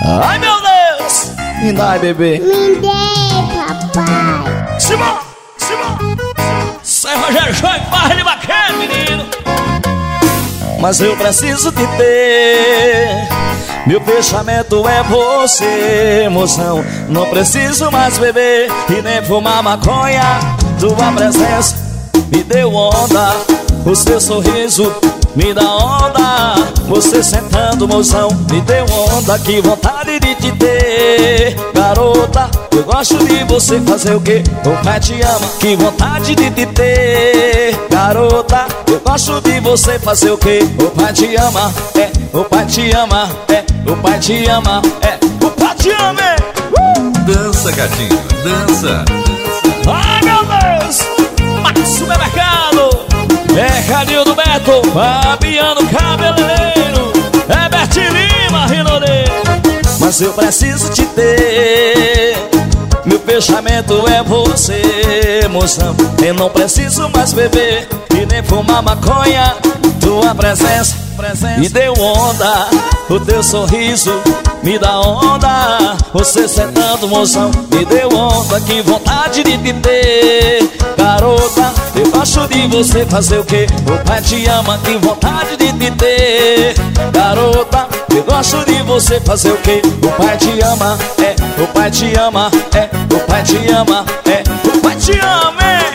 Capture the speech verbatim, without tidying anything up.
Ai meu Deus! Me dá, bebê. Me dê, papai. Simão! Simão! Sai Rogério Joy, barra de bacana, menino. Mas eu preciso te ter. Meu fechamento é você, moção. Não preciso mais beber e nem fumar maconha. Tua presença me deu onda. O seu sorriso me dá onda. Você sentando, moção, me deu onda. Que vontade de te ter. Garota, eu gosto de você. Fazer o quê? O pai te ama. Que vontade de te ter. Garota, eu gosto de você. Fazer o quê? O pai te ama. É, o pai te ama. É, o pai te ama. É, o pai te ama. uh! Dança, gatinho, dança. Ai meu Deus! Max Supermercado. É Cadinho do Beto, Fabiano Cabeleireiro, é Bert Lima, Rinodê. Mas eu preciso te ter. Meu fechamento é você, moção. Eu não preciso mais beber e nem fumar maconha. Tua presença, presença me deu onda. O teu sorriso me dá onda. Você sentando, moção, me deu onda. Que vontade de te ter. Garota, eu gosto de você. Fazer o quê? O pai te ama. Que vontade de te ter. Garota, eu gosto de você. Fazer o quê? O pai te ama. É, o pai te ama. É, o pai te ama. É, o pai te ama. É.